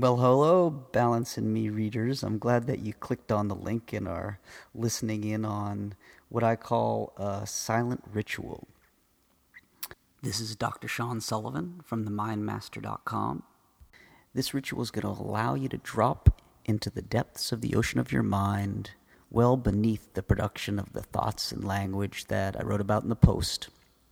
Well, hello, Balance and Me readers. I'm glad that you clicked on the link and are listening in on what I call a silent ritual. This is Dr. Sean Sullivan from themindmaster.com. This ritual is going to allow you to drop into the depths of the ocean of your mind, well beneath the production of the thoughts and language that I wrote about in the post.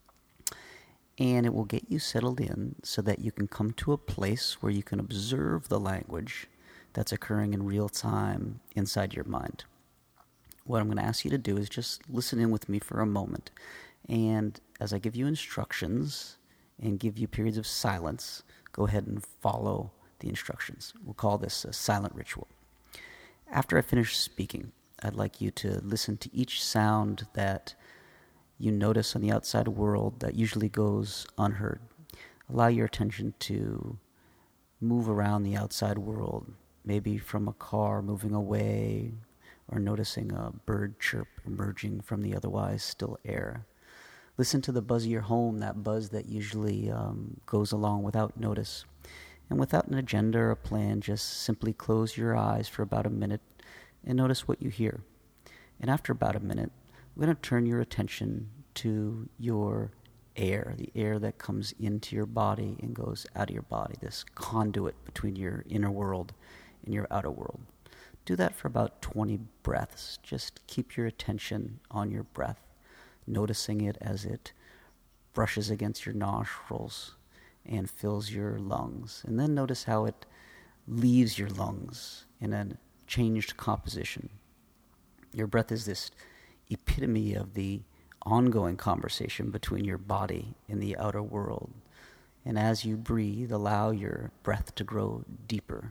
And it will get you settled in so that you can come to a place where you can observe the language that's occurring in real time inside your mind. What I'm going to ask you to do is just listen in with me for a moment. And as I give you instructions and give you periods of silence, go ahead and follow the instructions. We'll call this a silent ritual. After I finish speaking, I'd like you to listen to each sound that you notice on the outside world that usually goes unheard. Allow your attention to move around the outside world, maybe from a car moving away or noticing a bird chirp emerging from the otherwise still air. Listen to the buzz of your home, that buzz that usually goes along without notice. And without an agenda or a plan, just simply close your eyes for about a minute and notice what you hear. And after about a minute, we're going to turn your attention to your air, the air that comes into your body and goes out of your body, this conduit between your inner world and your outer world. Do that for about 20 breaths. Just keep your attention on your breath, noticing it as it brushes against your nostrils and fills your lungs. And then notice how it leaves your lungs in a changed composition. Your breath is this epitome of the ongoing conversation between your body and the outer world. And as you breathe, allow your breath to grow deeper.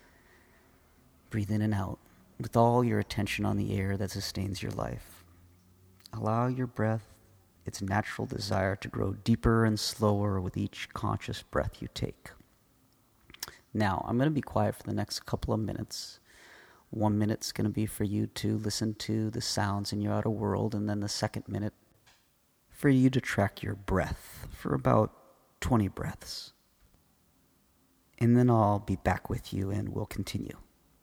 Breathe in and out with all your attention on the air that sustains your life. Allow your breath, its natural desire, to grow deeper and slower with each conscious breath you take. Now, I'm going to be quiet for the next couple of minutes. 1 minute's going to be for you to listen to the sounds in your outer world, and then the second minute for you to track your breath for about 20 breaths. And then I'll be back with you and we'll continue.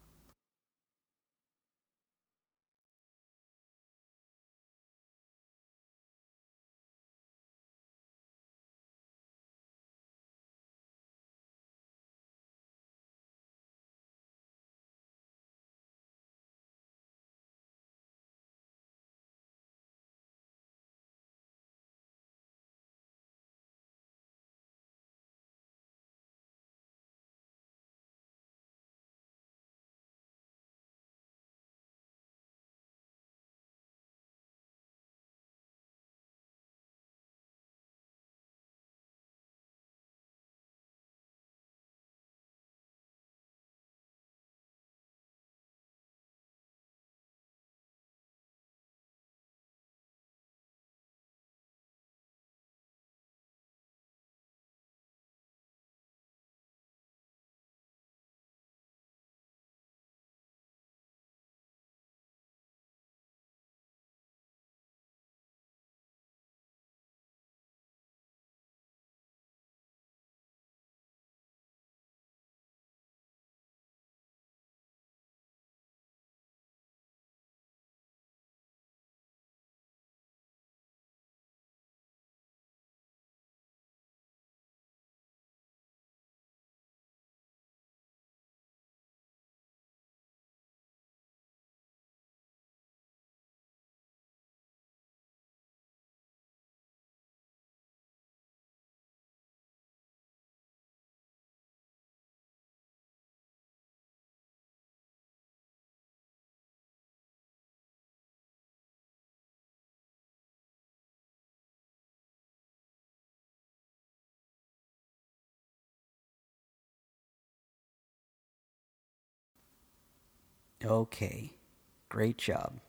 Okay, great job.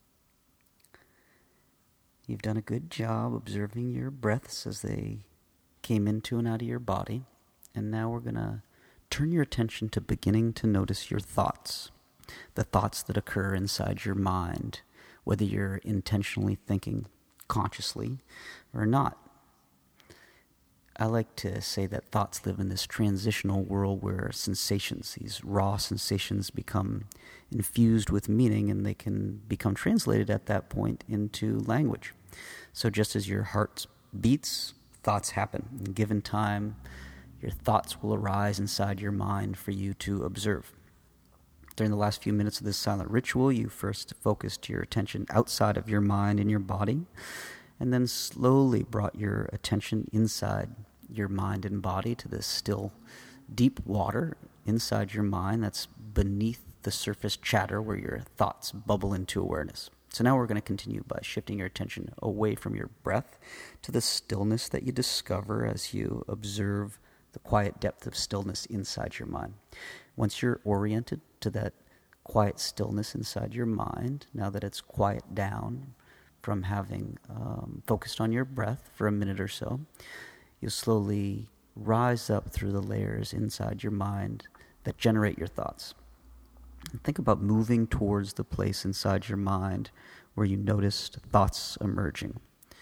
You've done a good job observing your breaths as they came into and out of your body. And now we're going to turn your attention to beginning to notice your thoughts, the thoughts that occur inside your mind, whether you're intentionally thinking consciously or not. I like to say that thoughts live in this transitional world where sensations, these raw sensations, become infused with meaning, and they can become translated at that point into language. So just as your heart beats, thoughts happen. In given time, your thoughts will arise inside your mind for you to observe. During the last few minutes of this silent ritual, you first focused your attention outside of your mind and your body, and then slowly brought your attention inside your mind and body to this still, deep water inside your mind that's beneath the surface chatter where your thoughts bubble into awareness. So now we're going to continue by shifting your attention away from your breath to the stillness that you discover as you observe the quiet depth of stillness inside your mind. Once you're oriented to that quiet stillness inside your mind, now that it's quiet down from having focused on your breath for a minute or so, you'll slowly rise up through the layers inside your mind that generate your thoughts. And think about moving towards the place inside your mind where you noticed thoughts emerging.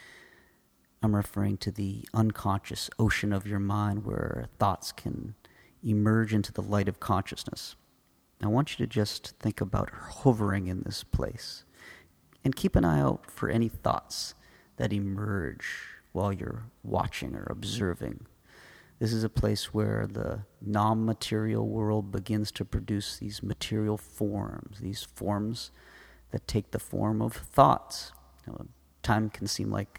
I'm referring to the unconscious ocean of your mind where thoughts can emerge into the light of consciousness. I want you to just think about hovering in this place and keep an eye out for any thoughts that emerge while you're watching or observing. This is a place where the non-material world begins to produce these material forms, these forms that take the form of thoughts. Time can seem like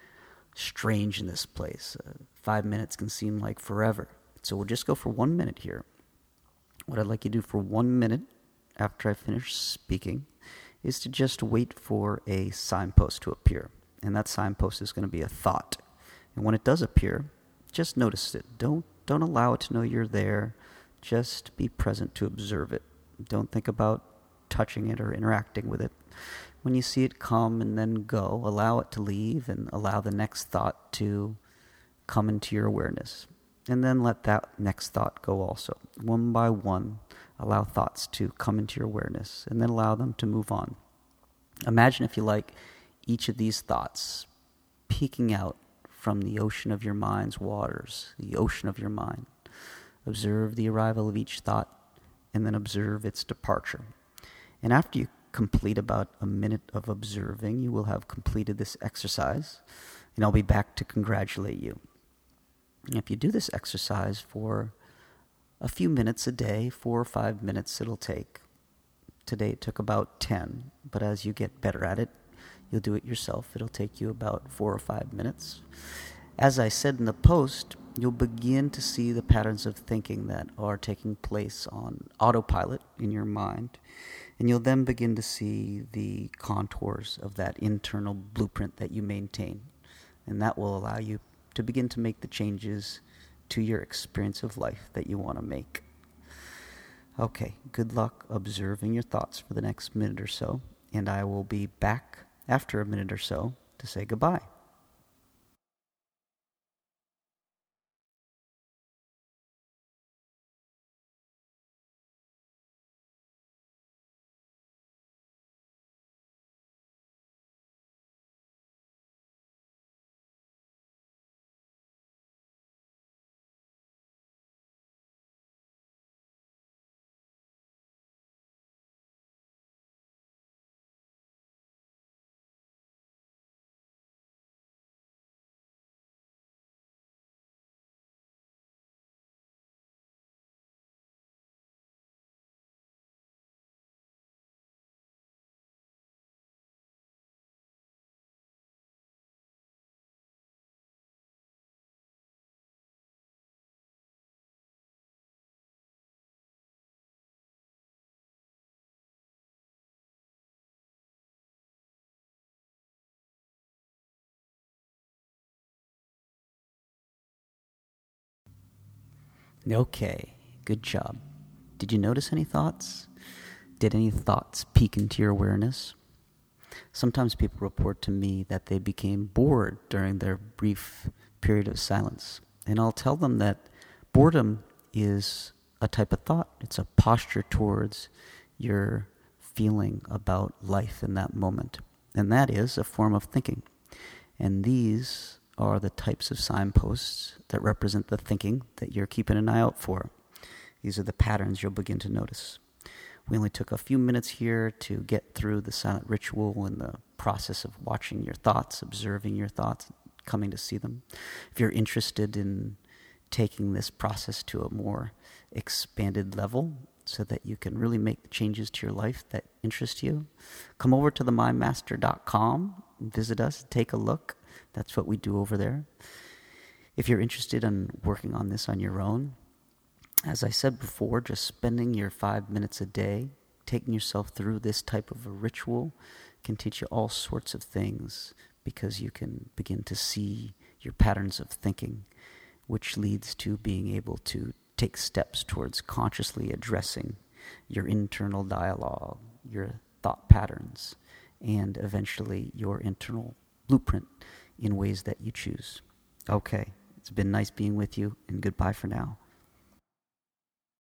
strange in this place. 5 minutes can seem like forever. So we'll just go for 1 minute here. What I'd like you to do for 1 minute after I finish speaking is to just wait for a signpost to appear. And that signpost is going to be a thought. And when it does appear, just notice it. Don't allow it to know you're there. Just be present to observe it. Don't think about touching it or interacting with it. When you see it come and then go, allow it to leave and allow the next thought to come into your awareness. And then let that next thought go also. One by one, allow thoughts to come into your awareness and then allow them to move on. Imagine, if you like, each of these thoughts peeking out from the ocean of your mind's waters, the ocean of your mind. Observe the arrival of each thought and then observe its departure. And after you complete about a minute of observing, you will have completed this exercise, and I'll be back to congratulate you. If you do this exercise for a few minutes a day, 4 or 5 minutes it'll take. Today it took about 10, but as you get better at it, you'll do it yourself. It'll take you about 4 or 5 minutes. As I said in the post, you'll begin to see the patterns of thinking that are taking place on autopilot in your mind, and you'll then begin to see the contours of that internal blueprint that you maintain, and that will allow you to begin to make the changes to your experience of life that you want to make. Okay, good luck observing your thoughts for the next minute or so, and I will be back after a minute or so to say goodbye. Okay, good job. Did you notice any thoughts? Did any thoughts peek into your awareness? Sometimes people report to me that they became bored during their brief period of silence. And I'll tell them that boredom is a type of thought. It's a posture towards your feeling about life in that moment. And that is a form of thinking. And these are the types of signposts that represent the thinking that you're keeping an eye out for. These are the patterns you'll begin to notice. We only took a few minutes here to get through the silent ritual and the process of watching your thoughts, observing your thoughts, coming to see them. If you're interested in taking this process to a more expanded level so that you can really make changes to your life that interest you, come over to themindmaster.com and visit us, take a look. That's what we do over there. If you're interested in working on this on your own, as I said before, just spending your 5 minutes a day, taking yourself through this type of a ritual can teach you all sorts of things, because you can begin to see your patterns of thinking, which leads to being able to take steps towards consciously addressing your internal dialogue, your thought patterns, and eventually your internal blueprint in ways that you choose. Okay, it's been nice being with you, and goodbye for now.